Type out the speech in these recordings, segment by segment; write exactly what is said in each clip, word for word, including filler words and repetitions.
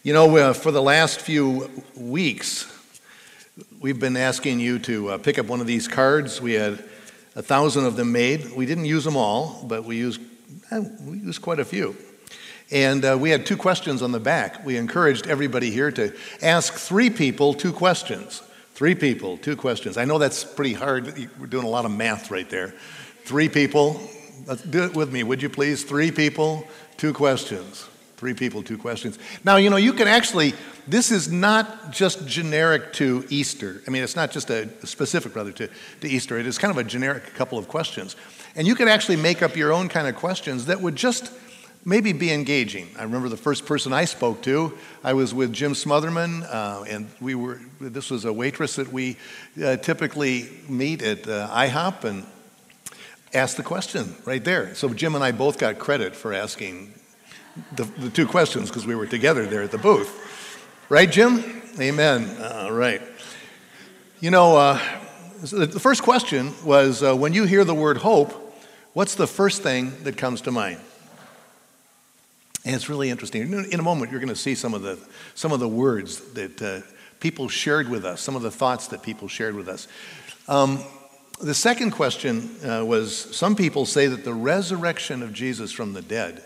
You know, uh, for the last few weeks, we've been asking you to uh, pick up one of these cards. We had a thousand of them made. We didn't use them all, but we used, uh, we used quite a few. And uh, we had two questions on the back. We encouraged everybody here to ask three people two questions. Three people, two questions. I know that's pretty hard. We're doing a lot of math right there. Three people. Let's do it with me, would you please? Three people, two questions. Three people, two questions. Now, you know, you can actually, this is not just generic to Easter. I mean, it's not just a specific, rather, to, to Easter. It is kind of a generic couple of questions. And you can actually make up your own kind of questions that would just maybe be engaging. I remember the first person I spoke to, I was with Jim Smotherman, uh, and we were, this was a waitress that we uh, typically meet at uh, IHOP, and asked the question right there. So Jim and I both got credit for asking The, the two questions because we were together there at the booth. Right, Jim? Amen. All right. You know, uh, the first question was, uh, when you hear the word hope, what's the first thing that comes to mind? And it's really interesting. In a moment, you're going to see some of the some of the words that uh, people shared with us, some of the thoughts that people shared with us. Um, the second question uh, was, some people say that the resurrection of Jesus from the dead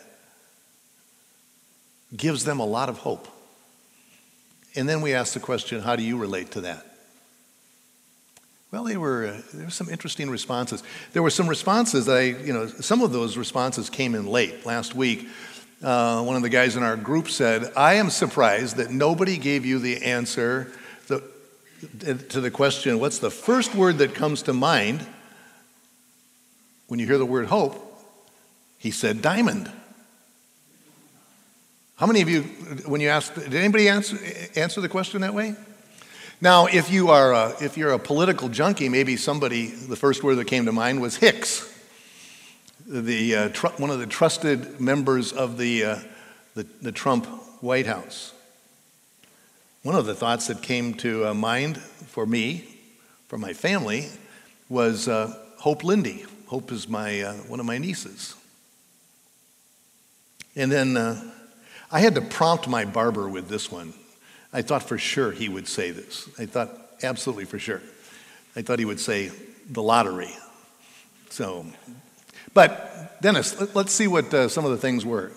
gives them a lot of hope. And then we asked the question, how do you relate to that? Well, they were, uh, there were some interesting responses. There were some responses that I, you know, some of those responses came in late. Last week, uh, one of the guys in our group said, I am surprised that nobody gave you the answer the, to the question, what's the first word that comes to mind when you hear the word hope? He said, diamond. How many of you, when you asked, did anybody answer, answer the question that way? Now, if you are, a, if you're a political junkie, maybe somebody, the first word that came to mind was Hicks, the uh, tr- one of the trusted members of the, uh, the the Trump White House. One of the thoughts that came to uh, mind for me, for my family, was uh, Hope Lindy. Hope is my uh, one of my nieces. And then uh, I had to prompt my barber with this one. I thought for sure he would say this. I thought absolutely for sure. I thought he would say the lottery. So, but Dennis, let, let's see what uh, some of the things were.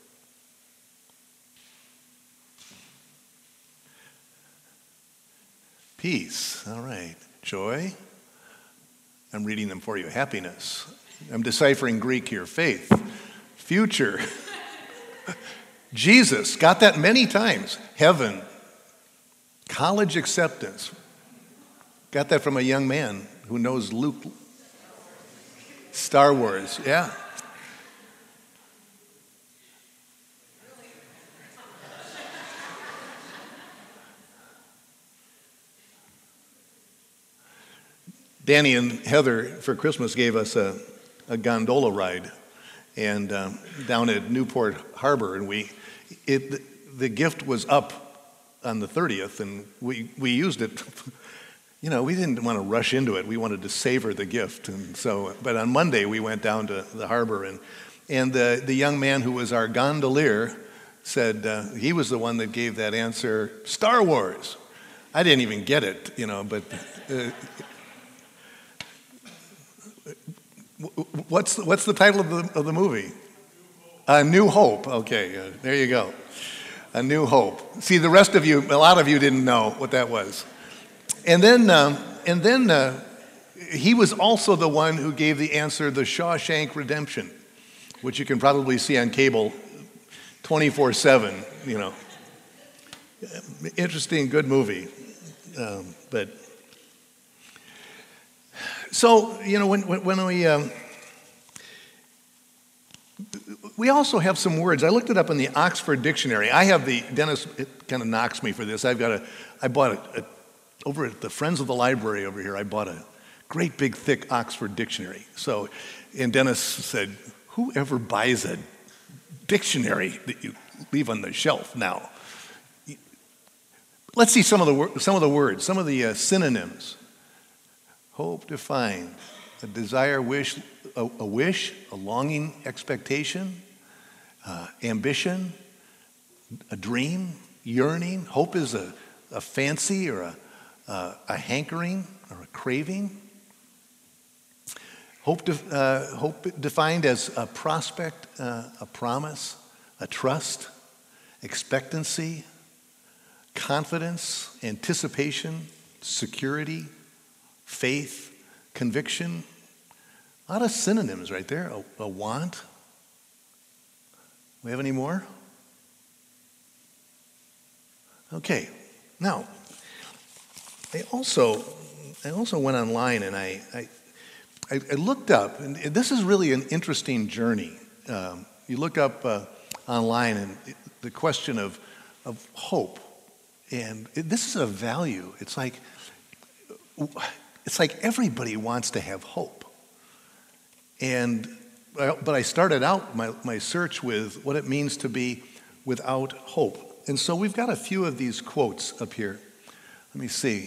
Peace, all right. Joy, I'm reading them for you. Happiness, I'm deciphering Greek here. Faith, future. Jesus, got that many times. Heaven, college acceptance. Got that from a young man who knows Luke. Star Wars, yeah. Danny and Heather for Christmas gave us a, a gondola ride, and um, down at Newport Harbor, and we, it, the, the gift was up on the thirtieth, and we, we used it. You know, we didn't want to rush into it. We wanted to savor the gift, and so. But on Monday we went down to the harbor, and and the the young man who was our gondolier said uh, he was the one that gave that answer. Star Wars. I didn't even get it, you know, but. Uh, What's what's the title of the of the movie? A New Hope. Okay, uh, there you go. A New Hope. See, the rest of you, a lot of you didn't know what that was. And then um, and then uh, he was also the one who gave the answer, The Shawshank Redemption, which you can probably see on cable twenty-four seven. You know, interesting, good movie, um, but. So, you know, when, when, when we, um, we also have some words. I looked it up in the Oxford Dictionary. I have the, Dennis kind of knocks me for this. I've got a, I bought a, a, over at the Friends of the Library over here, I bought a great big thick Oxford Dictionary. So, and Dennis said, whoever buys a dictionary that you leave on the shelf now? Let's see some of the, some of the words, some of the uh, synonyms. Hope defined, a desire, wish, a, a wish, a longing, expectation, uh, ambition, a dream, yearning. Hope is a, a fancy or a, a, a hankering or a craving. Hope, de, uh, hope defined as a prospect, uh, a promise, a trust, expectancy, confidence, anticipation, security, faith, conviction. A lot of synonyms right there. A, a want. We have any more? Okay. Now, I also I also went online and I I, I looked up, and this is really an interesting journey. Um, you look up uh, online and the question of of hope, and it, this is a value. It's like it's like everybody wants to have hope. And but I started out my, my search with what it means to be without hope. And so we've got a few of these quotes up here. Let me see.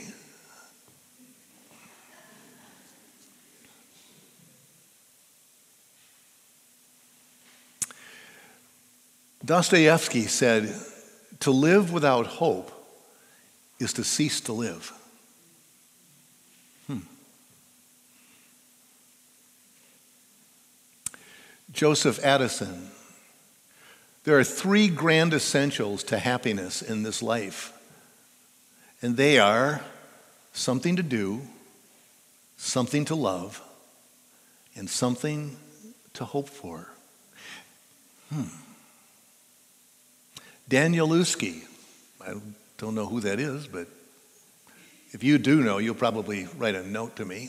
Dostoevsky said, "To live without hope is to cease to live." Hmm. Joseph Addison, "There are three grand essentials to happiness in this life, and they are something to do, something to love, and something to hope for." Hmm. Danielewski, I don't know who that is, but if you do know, you'll probably write a note to me.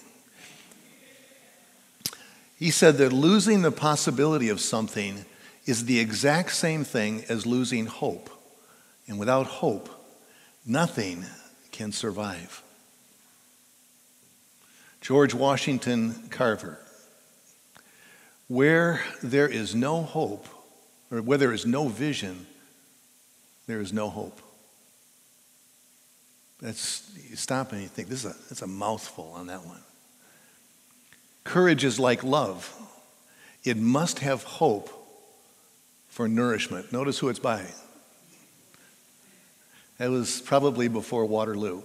He said that losing the possibility of something is the exact same thing as losing hope. And without hope, nothing can survive. George Washington Carver, "Where there is no hope, or where there is no vision, there is no hope." That's, you stop and you think, this is a, that's a mouthful on that one. Courage is like love. It must have hope for nourishment. Notice who it's by. That was probably before Waterloo.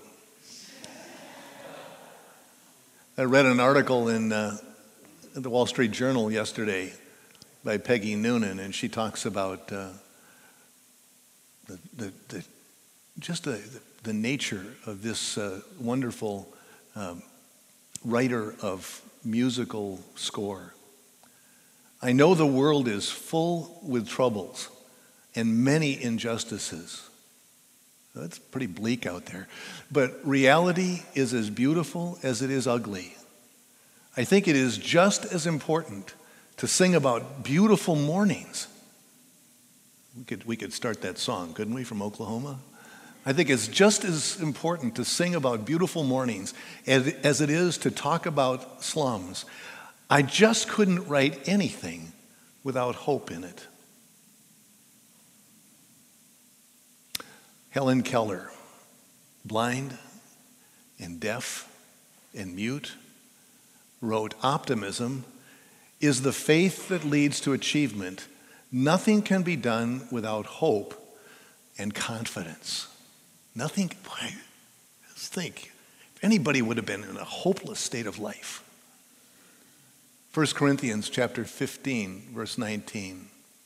I read an article in uh, the Wall Street Journal yesterday by Peggy Noonan, and she talks about uh, the, the, the, just the, the nature of this uh, wonderful um, writer of musical score. "I know the world is full with troubles and many injustices." That's pretty bleak out there. "But reality is as beautiful as it is ugly. I think it is just as important to sing about beautiful mornings." We could, we could start that song, couldn't we, from Oklahoma? I think it's just as important to sing about beautiful mornings as, as it is to talk about slums. I just couldn't write anything without hope in it. Helen Keller, blind and deaf and mute, wrote, "Optimism is the faith that leads to achievement. Nothing can be done without hope and confidence." Nothing, boy, just think, if anybody would have been in a hopeless state of life. First Corinthians chapter fifteen, verse nineteen.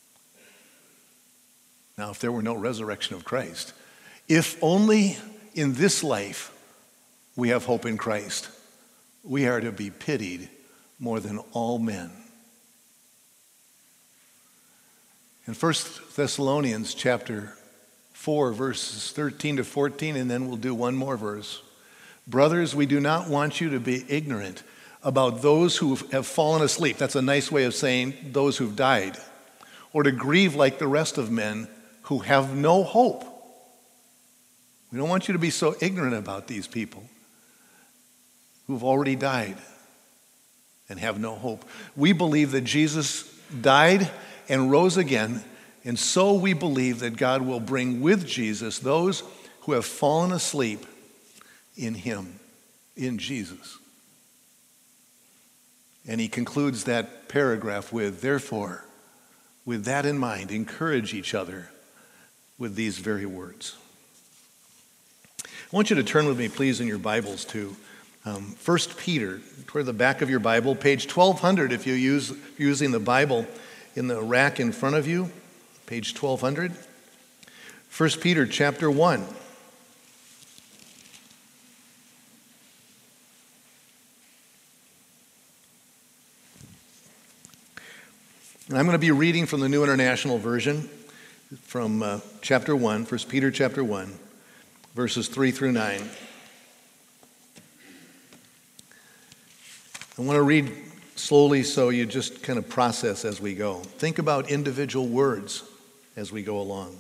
Now, if there were no resurrection of Christ, if only in this life we have hope in Christ, we are to be pitied more than all men. In First Thessalonians chapter four, verses thirteen to fourteen, and then we'll do one more verse. "Brothers, we do not want you to be ignorant about those who have fallen asleep." That's a nice way of saying those who've died. "Or to grieve like the rest of men who have no hope." We don't want you to be so ignorant about these people who've already died and have no hope. We believe that Jesus died and rose again, and so we believe that God will bring with Jesus those who have fallen asleep in him, in Jesus. And he concludes that paragraph with, "Therefore, with that in mind, encourage each other with these very words." I want you to turn with me, please, in your Bibles to um, First Peter, toward the back of your Bible, page twelve hundred if you're use, using the Bible in the rack in front of you, page twelve hundred. First Peter chapter one. And I'm going to be reading from the New International Version from uh, chapter one, First Peter chapter one, verses three through nine. I want to read slowly so you just kind of process as we go. Think about individual words as we go along.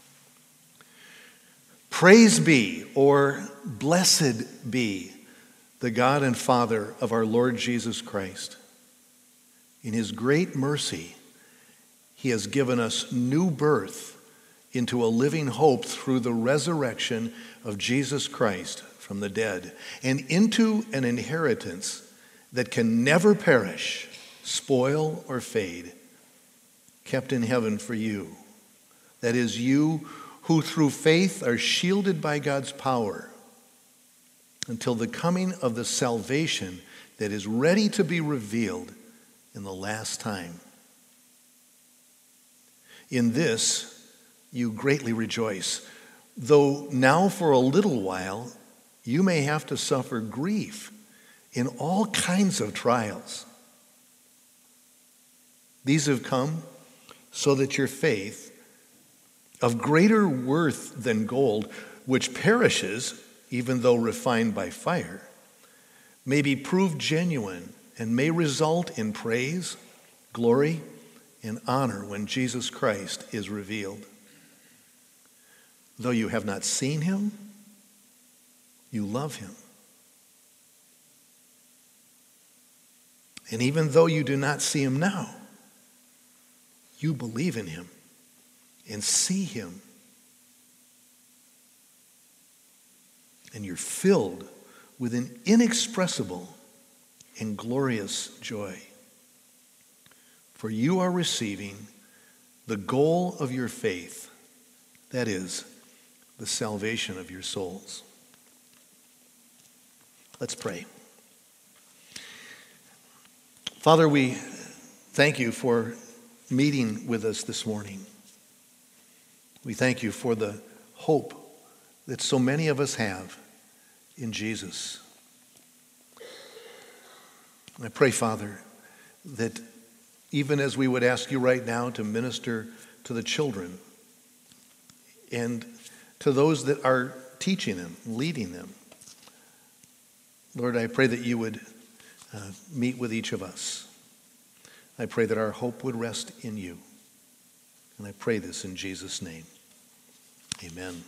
Praise be, or blessed be, the God and Father of our Lord Jesus Christ. In his great mercy, he has given us new birth into a living hope through the resurrection of Jesus Christ from the dead, and into an inheritance that can never perish, spoil, or fade, kept in heaven for you. That is, you who through faith are shielded by God's power until the coming of the salvation that is ready to be revealed in the last time. In this you greatly rejoice, though now for a little while you may have to suffer grief in all kinds of trials. These have come so that your faith, of greater worth than gold, which perishes even though refined by fire, may be proved genuine and may result in praise, glory, and honor when Jesus Christ is revealed. Though you have not seen him, you love him. And even though you do not see him now, you believe in him and see him. And you're filled with an inexpressible and glorious joy. For you are receiving the goal of your faith, that is, the salvation of your souls. Let's pray. Father, we thank you for meeting with us this morning. We thank you for the hope that so many of us have in Jesus. I pray, Father, that even as we would ask you right now to minister to the children and to those that are teaching them, leading them, Lord, I pray that you would uh, meet with each of us. I pray that our hope would rest in you. And I pray this in Jesus' name. Amen.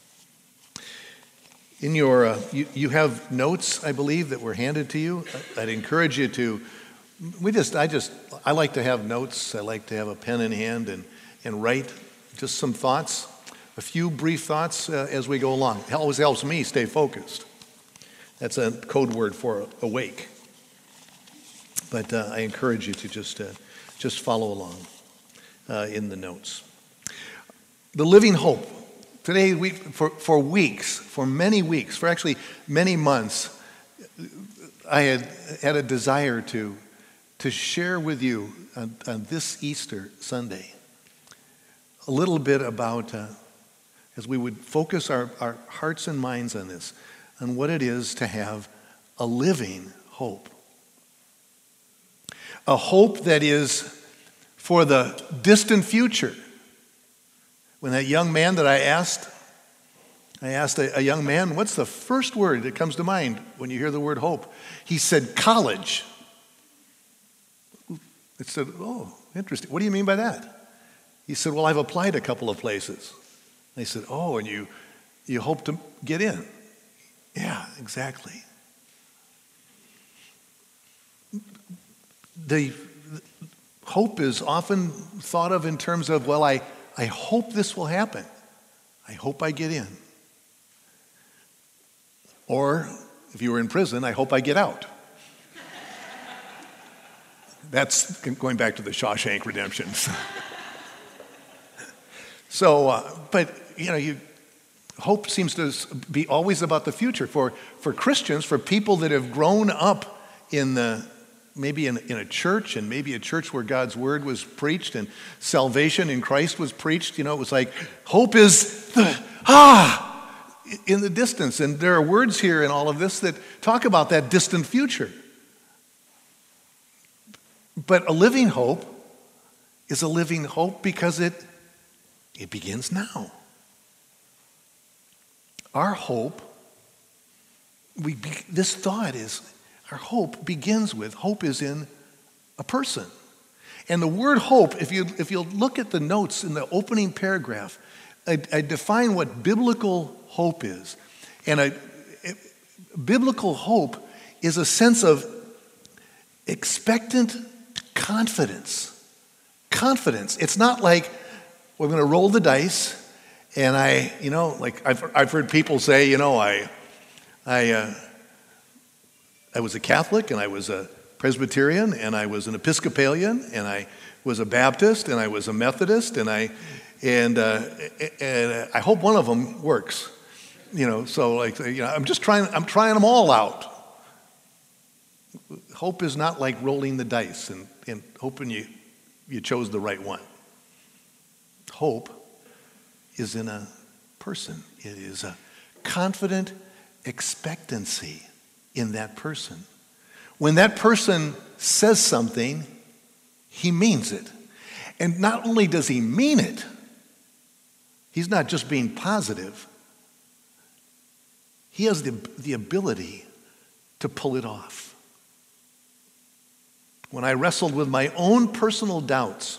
In your, uh, you, you have notes, I believe, that were handed to you. I'd encourage you to, we just, I just, I like to have notes. I like to have a pen in hand and, and write just some thoughts, a few brief thoughts uh, as we go along. It always helps me stay focused. That's a code word for awake. But uh, I encourage you to just, uh, just follow along uh, in the notes. The living hope. Today, we, for, for weeks, for many weeks, for actually many months, I had had a desire to, to share with you on, on this Easter Sunday a little bit about, uh, as we would focus our, our hearts and minds on this, on what it is to have a living hope. A hope that is for the distant future. When that young man that I asked, I asked a, a young man, what's the first word that comes to mind when you hear the word hope? He said, college. I said, oh, interesting. What do you mean by that? He said, well, I've applied a couple of places. I said, oh, and you, you hope to get in? Yeah, exactly. The hope is often thought of in terms of, well, I, I hope this will happen. I hope I get in. Or, if you were in prison, I hope I get out. That's going back to the Shawshank Redemption. So, uh, but, you know, you hope seems to be always about the future. For, for Christians, for people that have grown up in the, maybe in, in a church, and maybe a church where God's word was preached and salvation in Christ was preached, you know, it was like, hope is the, ah, in the distance. And there are words here in all of this that talk about that distant future. But a living hope is a living hope because it, it begins now. Our hope, we be, this thought is, our hope begins with, hope is in a person. And the word hope, if you if you look at the notes in the opening paragraph, I, I define what biblical hope is. And I, it, biblical hope is a sense of expectant confidence. Confidence. It's not like we're going to roll the dice. And I, you know, like I've I've heard people say, you know, I, I, uh, I was a Catholic and I was a Presbyterian and I was an Episcopalian and I was a Baptist and I was a Methodist and I, and uh, and I hope one of them works, you know. So like, you know, I'm just trying. I'm trying them all out. Hope is not like rolling the dice and and hoping you you chose the right one. Hope is in a person. It is a confident expectancy in that person. When that person says something, he means it. And not only does he mean it, he's not just being positive. He has the, the ability to pull it off. When I wrestled with my own personal doubts,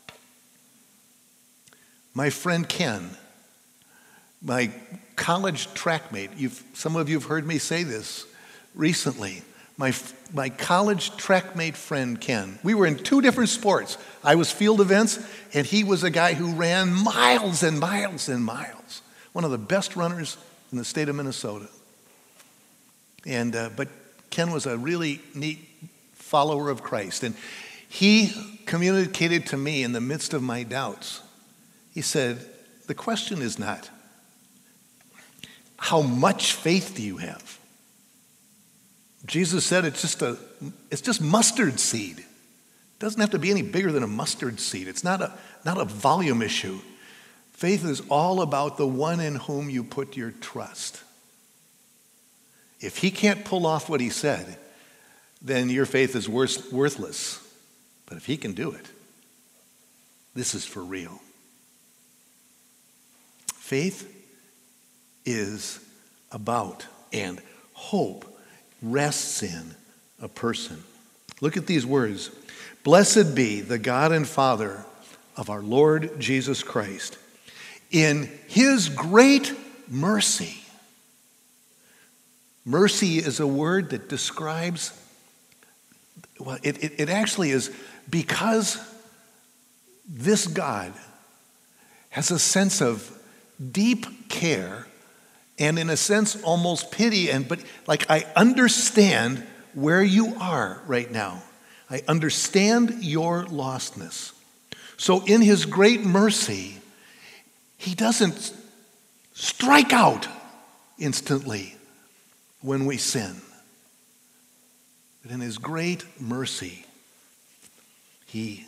my friend Ken, my college track mate, you've, some of you have heard me say this recently, my, my college track mate friend Ken, we were in two different sports. I was field events, and he was a guy who ran miles and miles and miles, one of the best runners in the state of Minnesota. And uh, but Ken was a really neat follower of Christ, and he communicated to me in the midst of my doubts. He said, the question is not, how much faith do you have? Jesus said it's just a, it's just mustard seed. It doesn't have to be any bigger than a mustard seed. It's not a, not a volume issue. Faith is all about the one in whom you put your trust. If he can't pull off what he said, then your faith is worth, worthless. But if he can do it, this is for real. Faith is about, and hope rests in, a person. Look at these words. Blessed be the God and Father of our Lord Jesus Christ. In his great mercy. Mercy is a word that describes, well, it, it, it actually is because this God has a sense of deep care and in a sense almost pity, and but like I understand where you are right now. I understand your lostness. So in his great mercy, he doesn't strike out instantly when we sin. But in his great mercy, he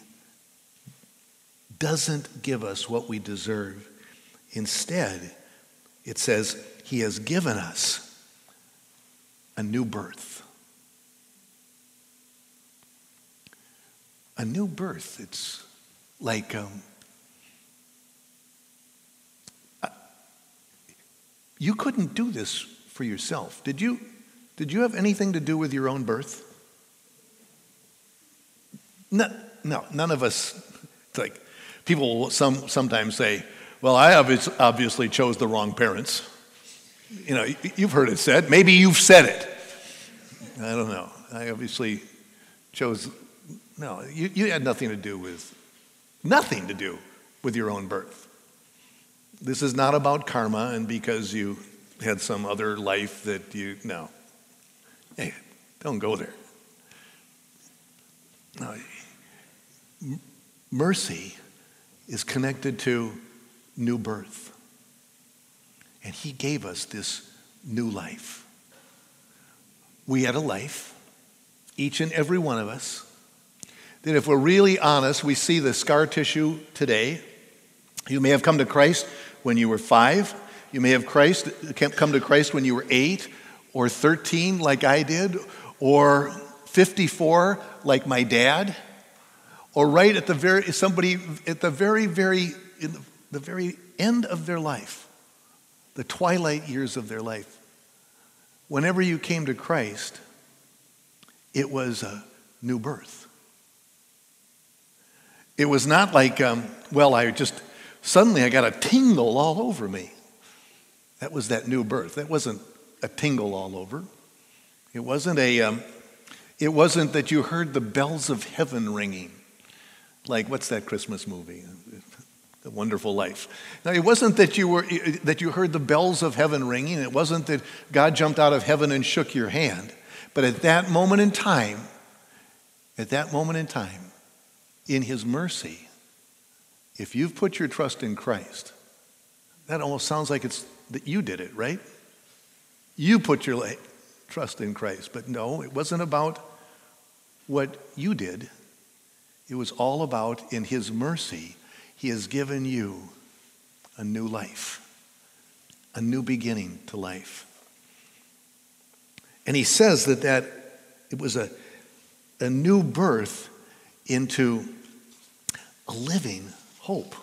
doesn't give us what we deserve. Instead, it says he has given us a new birth. A new birth. It's like um, you couldn't do this for yourself. Did you? Did you have anything to do with your own birth? No, no, none of us. It's like people will some sometimes say, "Well, I obviously chose the wrong parents." You know, you've heard it said. Maybe you've said it. I don't know. I obviously chose. No, you, you had nothing to do with nothing to do with your own birth. This is not about karma, and because you had some other life that you no. Hey, don't go there. No, mercy is connected to new birth. And he gave us this new life. We had a life, each and every one of us, that if we're really honest, we see the scar tissue today. You may have come to Christ when you were five. You may have Christ come to Christ when you were eight or thirteen, like I did, or fifty-four, like my dad, or right at the very somebody at the very, very in the very end of their life, the twilight years of their life. Whenever you came to Christ, it was a new birth. It was not like, um, well, I just, suddenly I got a tingle all over me. That was that new birth. That wasn't a tingle all over. It wasn't a, um, it wasn't that you heard the bells of heaven ringing. Like, what's that Christmas movie? The Wonderful Life. Now, it wasn't that you were, that you heard the bells of heaven ringing. It wasn't that God jumped out of heaven and shook your hand. But at that moment in time, at that moment in time, in his mercy, if you've put your trust in Christ, that almost sounds like it's that you did it, right? You put your trust in Christ. But no, it wasn't about what you did. It was all about, in his mercy, he has given you a new life, a new beginning to life. And he says that, that it was a, a new birth into a living hope.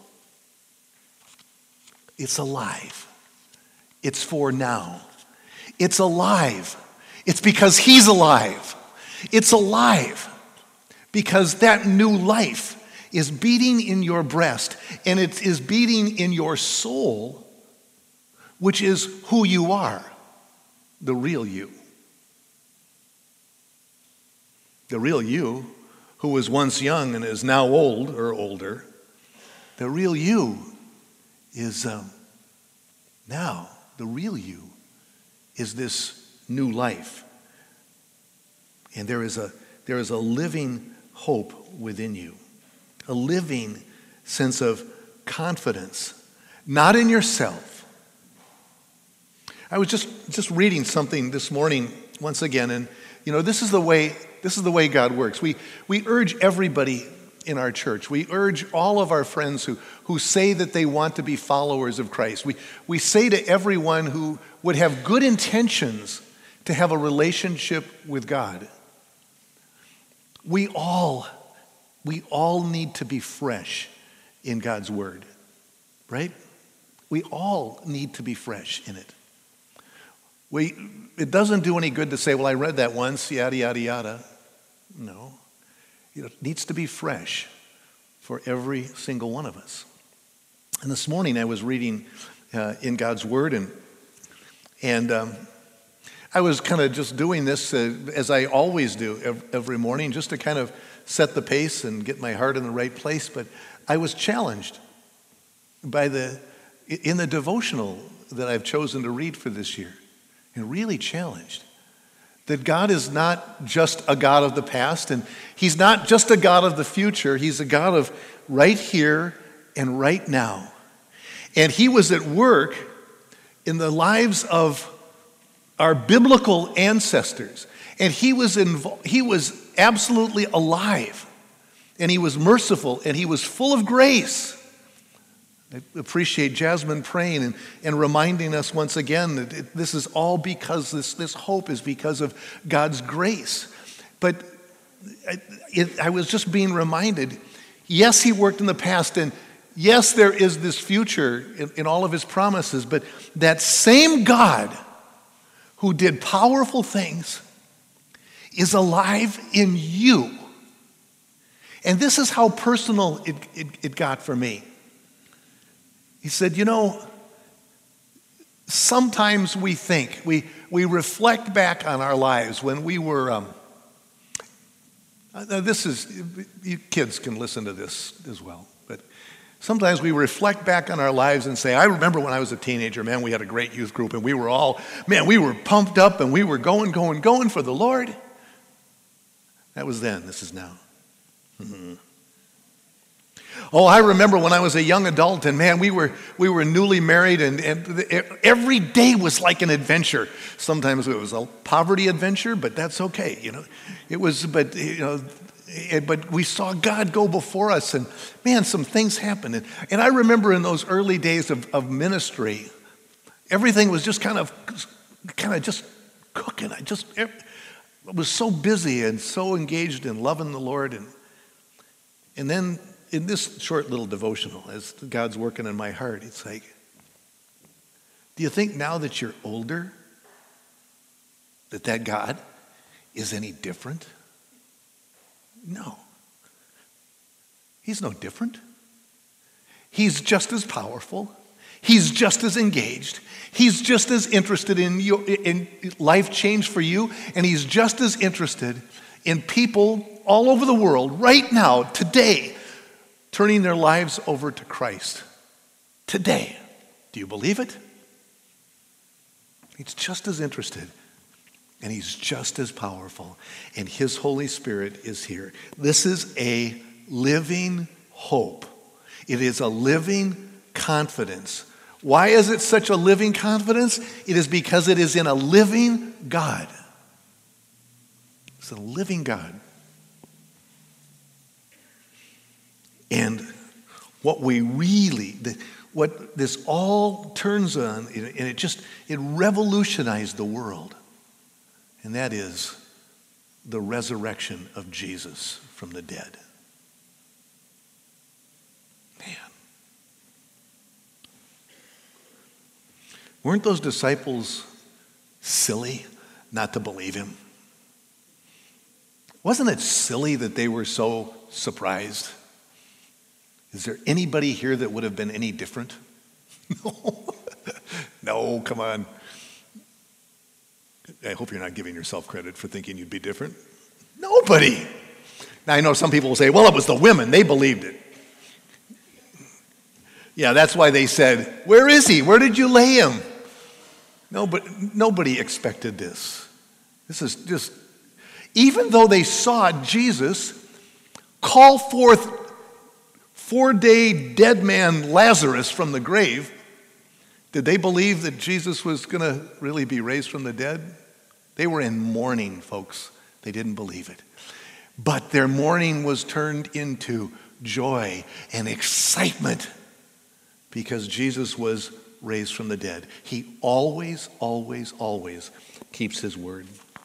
It's alive. It's for now. It's alive. It's because he's alive. It's alive because that new life is beating in your breast, and it is beating in your soul, which is who you are, the real you. The real you, who was once young and is now old or older, the real you is um, now, the real you is this new life. And there is a there is a living hope within you, a living sense of confidence, not in yourself. I was just, just reading something this morning once again, and you know, this is the way this is the way God works. We we urge everybody in our church. We urge all of our friends who, who say that they want to be followers of Christ. We we say to everyone who would have good intentions to have a relationship with God. We all we all need to be fresh in God's word, right? We all need to be fresh in it. We, it doesn't do any good to say, well, I read that once, yada, yada, yada. No. It needs to be fresh for every single one of us. And this morning I was reading uh, in God's Word, and and um, I was kind of just doing this uh, as I always do every, every morning, just to kind of set the pace and get my heart in the right place. But I was challenged by the, in the devotional that I've chosen to read for this year, and really challenged. That God is not just a God of the past, and he's not just a God of the future. He's a God of right here and right now. And he was at work in the lives of our biblical ancestors. And he was invo- he was absolutely alive. And he was merciful, and he was full of grace. I appreciate Jasmine praying and, and reminding us once again that it, this is all because this, this hope is because of God's grace. But I, it, I was just being reminded, yes, he worked in the past, and yes, there is this future in, in all of his promises, but that same God who did powerful things is alive in you. And this is how personal it, it, it got for me. He said, you know, sometimes we think, we, we reflect back on our lives when we were, um, this is, you kids can listen to this as well, but sometimes we reflect back on our lives and say, I remember when I was a teenager, man, we had a great youth group, and we were all, man, we were pumped up, and we were going, going, going for the Lord. That was then, this is now. Mm-hmm. Oh, I remember when I was a young adult, and man, we were we were newly married, and, and every day was like an adventure. Sometimes it was a poverty adventure, but that's okay, you know. It was, but you know, it, but we saw God go before us, and man, some things happened. And, and I remember in those early days of, of ministry, everything was just kind of, kind of just cooking. I just I was so busy and so engaged in loving the Lord, and and then. In this short little devotional, as God's working in my heart, it's like, do you think now that you're older, that that God is any different? No. He's no different. He's just as powerful. He's just as engaged. He's just as interested in, your, in life change for you, and he's just as interested in people all over the world right now, today, turning their lives over to Christ. Today. Do you believe it? He's just as interested, and he's just as powerful, and his Holy Spirit is here. This is a living hope. It is a living confidence. Why is it such a living confidence? It is because it is in a living God. It's a living God. And what we really, what this all turns on, and it just, it revolutionized the world. And that is the resurrection of Jesus from the dead. Man. Weren't those disciples silly not to believe him? Wasn't it silly that they were so surprised? Is there anybody here that would have been any different? No. No, come on. I hope you're not giving yourself credit for thinking you'd be different. Nobody. Now, I know some people will say, well, it was the women. They believed it. Yeah, that's why they said, where is he? Where did you lay him? No, but nobody expected this. This is just, even though they saw Jesus call forth four-day dead man Lazarus from the grave, did they believe that Jesus was going to really be raised from the dead? They were in mourning, folks. They didn't believe it. But their mourning was turned into joy and excitement because Jesus was raised from the dead. He always, always, always keeps his word.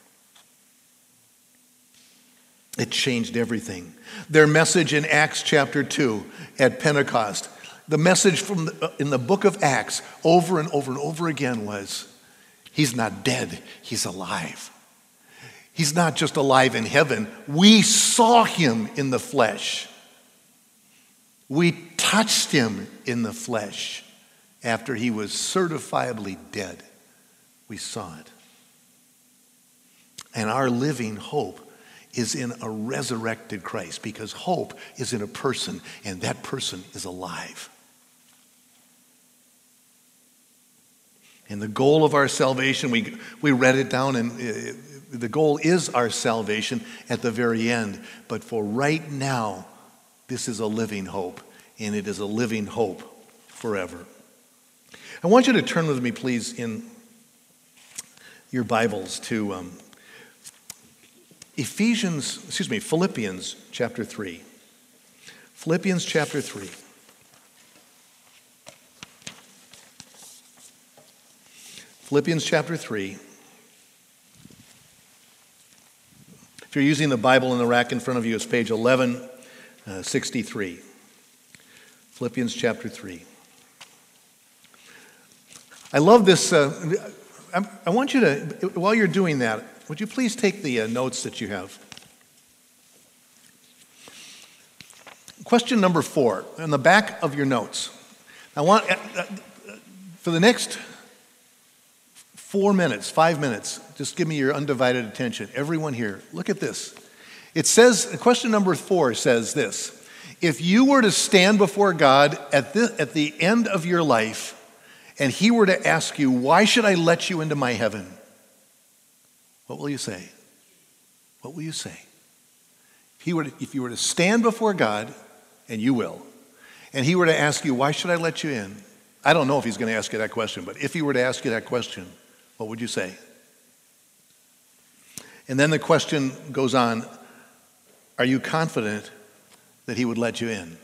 It changed everything. Their message in Acts chapter two at Pentecost, the message from the, in the book of Acts over and over and over again was, he's not dead, he's alive. He's not just alive in heaven. We saw him in the flesh. We touched him in the flesh after he was certifiably dead. We saw it. And our living hope is in a resurrected Christ, because hope is in a person, and that person is alive. And the goal of our salvation, we, we read it down, and uh, the goal is our salvation at the very end. But for right now, this is a living hope, and it is a living hope forever. I want you to turn with me, please, in your Bibles to um, Ephesians, excuse me, Philippians chapter three. Philippians chapter three. Philippians chapter three. If you're using the Bible in the rack in front of you, it's page eleven sixty-three. Philippians chapter three. I love this. Uh, I, I want you to, while you're doing that, would you please take the uh, notes that you have? Question number four, in the back of your notes. I want, uh, uh, for the next four minutes, five minutes, just give me your undivided attention. Everyone here, look at this. It says, question number four says this: if you were to stand before God at the, at the end of your life, and he were to ask you, why should I let you into my heaven? What will you say? What will you say? If, he were to, if you were to stand before God, and you will, and he were to ask you, why should I let you in? I don't know if he's going to ask you that question, but if he were to ask you that question, what would you say? And then the question goes on, are you confident that he would let you in?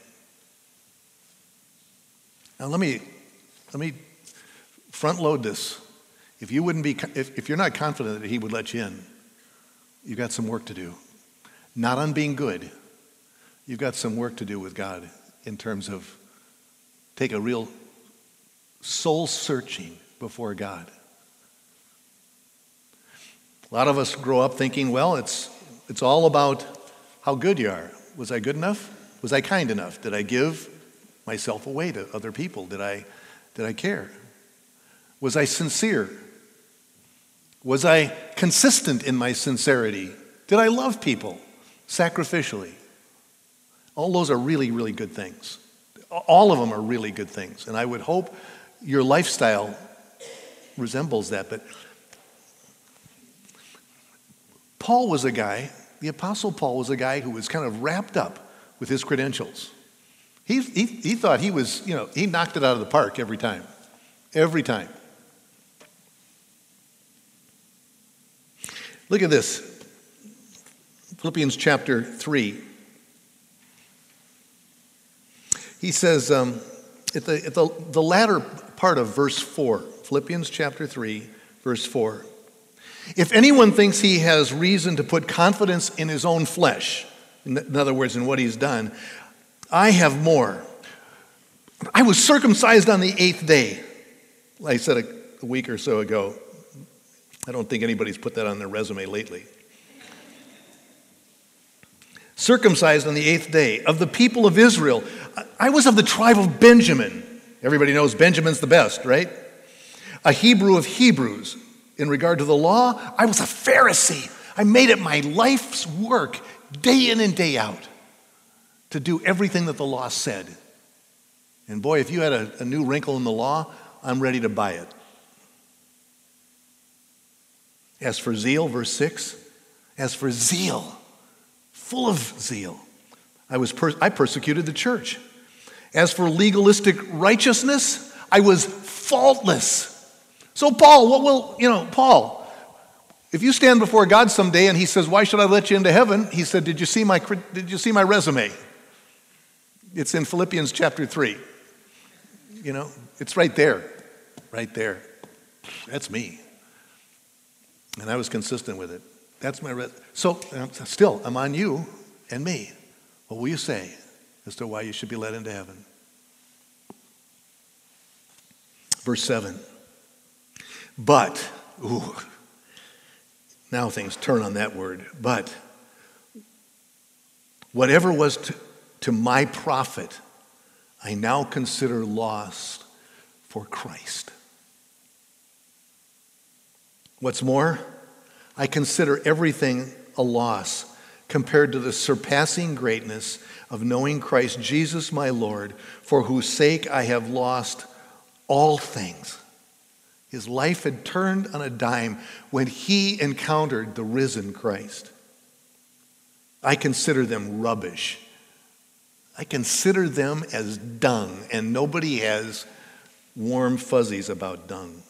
Now let me let me front load this. If you wouldn't be if, if you're not confident that he would let you in, you've got some work to do. Not on being good. You've got some work to do with God in terms of take a real soul searching before God. A lot of us grow up thinking, well, it's it's all about how good you are. Was I good enough? Was I kind enough? Did I give myself away to other people? Did I did I care? Was I sincere? Was I consistent in my sincerity? Did I love people sacrificially? All those are really, really good things. All of them are really good things. And I would hope your lifestyle resembles that. But Paul was a guy, the Apostle Paul was a guy who was kind of wrapped up with his credentials. He, he, he thought he was, you know, he knocked it out of the park every time. Every time. Look at this. Philippians chapter three. He says, um, at, the, at the, the latter part of verse four, Philippians chapter three, verse four. If anyone thinks he has reason to put confidence in his own flesh, in other words, in what he's done, I have more. I was circumcised on the eighth day. I said a, a week or so ago. I don't think anybody's put that on their resume lately. Circumcised on the eighth day of the people of Israel. I was of the tribe of Benjamin. Everybody knows Benjamin's the best, right? A Hebrew of Hebrews. In regard to the law, I was a Pharisee. I made it my life's work, day in and day out, to do everything that the law said. And boy, if you had a, a new wrinkle in the law, I'm ready to buy it. As for zeal, verse six, as for zeal, full of zeal, I was per- I persecuted the church. As for legalistic righteousness, I was faultless. So Paul, what will, you know, Paul, if you stand before God someday and he says, why should I let you into heaven? He said, did you see my, did you see my resume? It's in Philippians chapter three. You know, it's right there, right there. That's me. And I was consistent with it. That's my, res- so still, I'm on you and me. What will you say as to why you should be let into heaven? Verse seven. But, ooh, now things turn on that word. But, whatever was to, to my profit, I now consider lost for Christ. What's more, I consider everything a loss compared to the surpassing greatness of knowing Christ Jesus my Lord, for whose sake I have lost all things. His life had turned on a dime when he encountered the risen Christ. I consider them rubbish. I consider them as dung, and nobody has warm fuzzies about dung.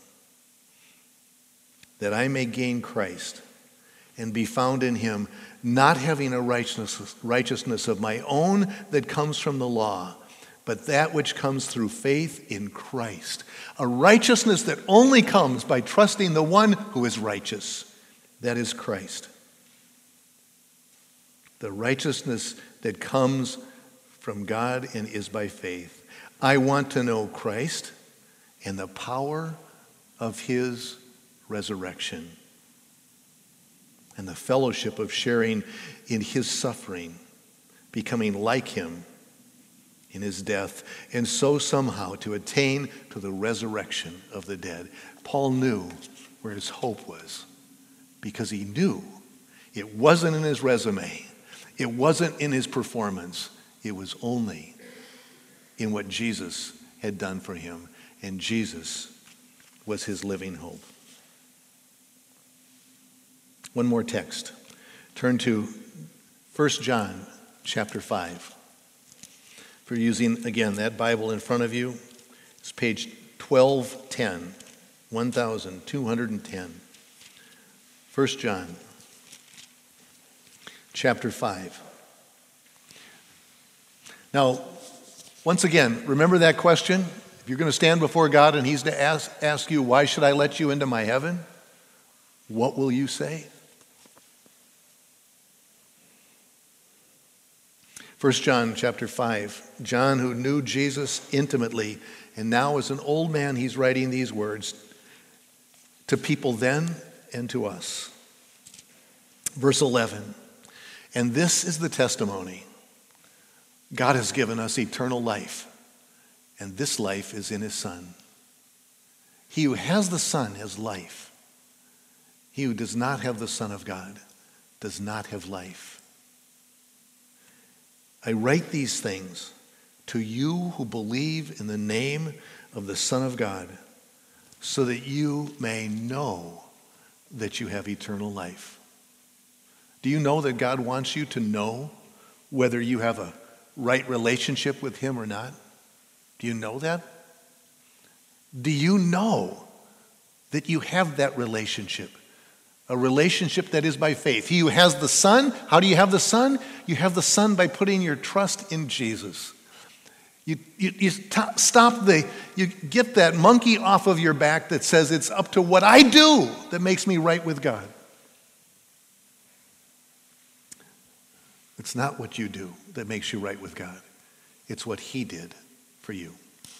That I may gain Christ and be found in him, not having a righteousness, righteousness of my own that comes from the law, but that which comes through faith in Christ. A righteousness that only comes by trusting the one who is righteous. That is Christ. The righteousness that comes from God and is by faith. I want to know Christ and the power of his resurrection and the fellowship of sharing in his suffering, becoming like him in his death, and so somehow to attain to the resurrection of the dead. Paul knew where his hope was because he knew it wasn't in his resume. It wasn't in his performance. It was only in what Jesus had done for him, and Jesus was his living hope. One more text. Turn to First John chapter five. for using, again, that Bible in front of you. It's page twelve ten, twelve ten. First John, chapter five. Now, once again, remember that question? If you're going to stand before God and he's to ask, ask you, why should I let you into my heaven? What will you say? First John chapter five, John, who knew Jesus intimately, and now as an old man, he's writing these words to people then and to us. Verse eleven, and this is the testimony. God has given us eternal life, and this life is in his Son. He who has the Son has life. He who does not have the Son of God does not have life. I write these things to you who believe in the name of the Son of God, so that you may know that you have eternal life. Do you know that God wants you to know whether you have a right relationship with him or not? Do you know that? Do you know that you have that relationship? A relationship that is by faith. He who has the Son, how do you have the Son? You have the Son by putting your trust in Jesus. You, you, you t- stop the, you get that monkey off of your back that says it's up to what I do that makes me right with God. It's not what you do that makes you right with God. It's what he did for you.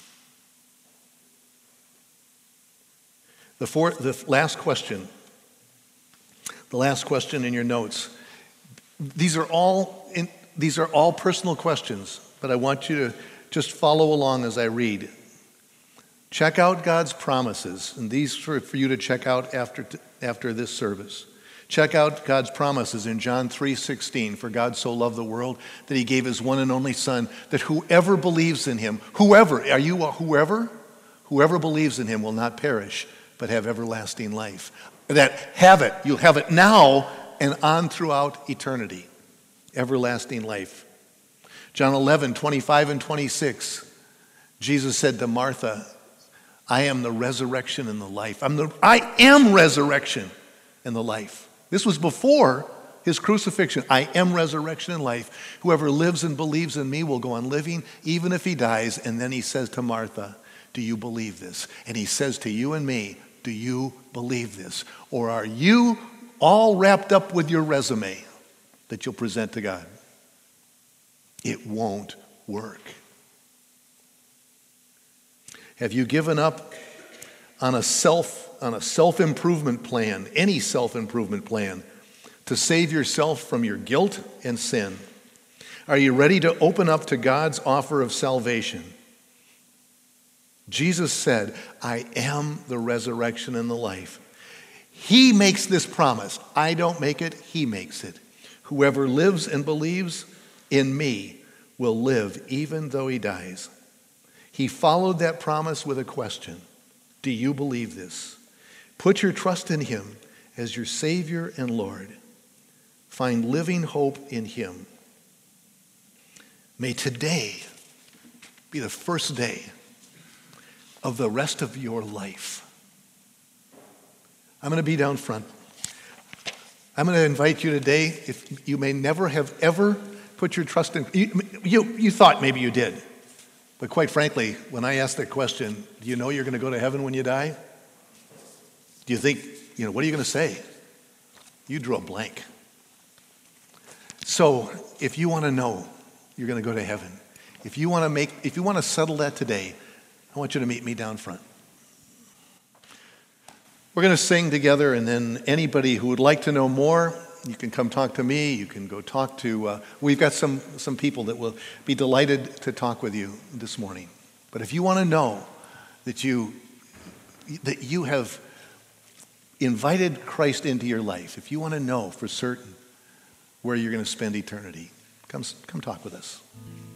The fourth, the last question, the last question in your notes. These are all in, these are all personal questions, but I want you to just follow along as I read. Check out God's promises, and these are for you to check out after after this service. Check out God's promises in John three sixteen. For God so loved the world that he gave his one and only Son, that whoever believes in him, whoever, are you a whoever? Whoever believes in him will not perish, but have everlasting life. That have it, you'll have it now and on throughout eternity. Everlasting life. John eleven, twenty-five and twenty-six, Jesus said to Martha, I am the resurrection and the life. I'm the, I am resurrection and the life. This was before his crucifixion. I am resurrection and life. Whoever lives and believes in me will go on living, even if he dies. And then he says to Martha, do you believe this? And he says to you and me, do you believe this? Or are you all wrapped up with your resume that you'll present to God? It won't work. Have you given up on a self on a self-improvement plan, any self-improvement plan, to save yourself from your guilt and sin? Are you ready to open up to God's offer of salvation? Jesus said, I am the resurrection and the life. He makes this promise. I don't make it, he makes it. Whoever lives and believes in me will live even though he dies. He followed that promise with a question. Do you believe this? Put your trust in him as your Savior and Lord. Find living hope in him. May today be the first day of the rest of your life. I'm going to be down front. I'm going to invite you today, if you may never have ever put your trust in, you, you, you thought maybe you did. But quite frankly, when I ask that question, do you know you're going to go to heaven when you die? Do you think, you know, what are you going to say? You drew a blank. So if you want to know you're going to go to heaven, if you want to make, if you want to settle that today, I want you to meet me down front. We're going to sing together, and then anybody who would like to know more, you can come talk to me. You can go talk to, uh, we've got some, some people that will be delighted to talk with you this morning. But if you want to know that you, that you have invited Christ into your life, if you want to know for certain where you're going to spend eternity, come, come talk with us.